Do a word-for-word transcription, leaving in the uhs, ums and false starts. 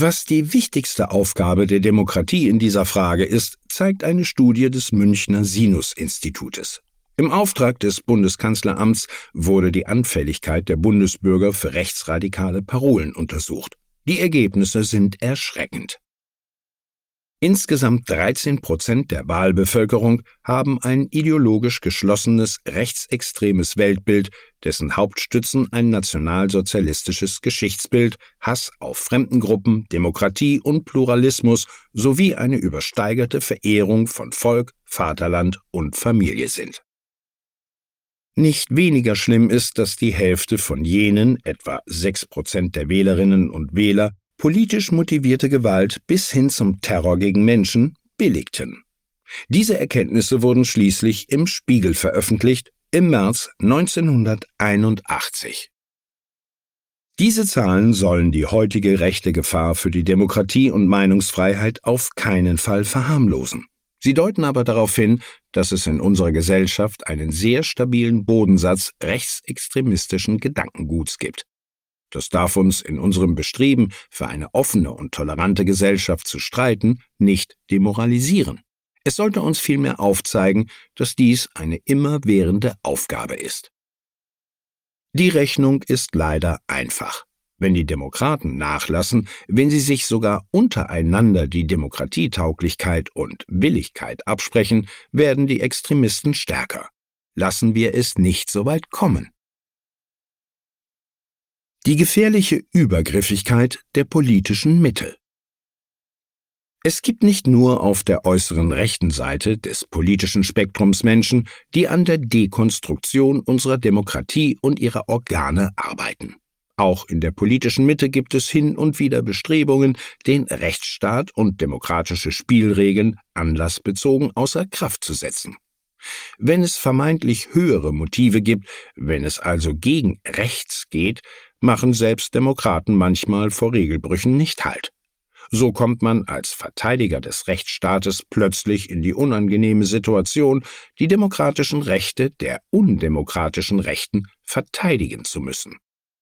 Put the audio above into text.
Was die wichtigste Aufgabe der Demokratie in dieser Frage ist, zeigt eine Studie des Münchner Sinus-Institutes. Im Auftrag des Bundeskanzleramts wurde die Anfälligkeit der Bundesbürger für rechtsradikale Parolen untersucht. Die Ergebnisse sind erschreckend. Insgesamt dreizehn Prozent der Wahlbevölkerung haben ein ideologisch geschlossenes, rechtsextremes Weltbild, dessen Hauptstützen ein nationalsozialistisches Geschichtsbild, Hass auf Fremdengruppen, Demokratie und Pluralismus sowie eine übersteigerte Verehrung von Volk, Vaterland und Familie sind. Nicht weniger schlimm ist, dass die Hälfte von jenen, etwa sechs Prozent der Wählerinnen und Wähler, politisch motivierte Gewalt bis hin zum Terror gegen Menschen billigten. Diese Erkenntnisse wurden schließlich im Spiegel veröffentlicht, im März neunzehnhunderteinundachtzig. Diese Zahlen sollen die heutige rechte Gefahr für die Demokratie und Meinungsfreiheit auf keinen Fall verharmlosen. Sie deuten aber darauf hin, dass es in unserer Gesellschaft einen sehr stabilen Bodensatz rechtsextremistischen Gedankenguts gibt. Das darf uns in unserem Bestreben, für eine offene und tolerante Gesellschaft zu streiten, nicht demoralisieren. Es sollte uns vielmehr aufzeigen, dass dies eine immerwährende Aufgabe ist. Die Rechnung ist leider einfach. Wenn die Demokraten nachlassen, wenn sie sich sogar untereinander die Demokratietauglichkeit und Willigkeit absprechen, werden die Extremisten stärker. Lassen wir es nicht so weit kommen. Die gefährliche Übergriffigkeit der politischen Mitte. Es gibt nicht nur auf der äußeren rechten Seite des politischen Spektrums Menschen, die an der Dekonstruktion unserer Demokratie und ihrer Organe arbeiten. Auch in der politischen Mitte gibt es hin und wieder Bestrebungen, den Rechtsstaat und demokratische Spielregeln anlassbezogen außer Kraft zu setzen. Wenn es vermeintlich höhere Motive gibt, wenn es also gegen rechts geht, machen selbst Demokraten manchmal vor Regelbrüchen nicht Halt. So kommt man als Verteidiger des Rechtsstaates plötzlich in die unangenehme Situation, die demokratischen Rechte der undemokratischen Rechten verteidigen zu müssen.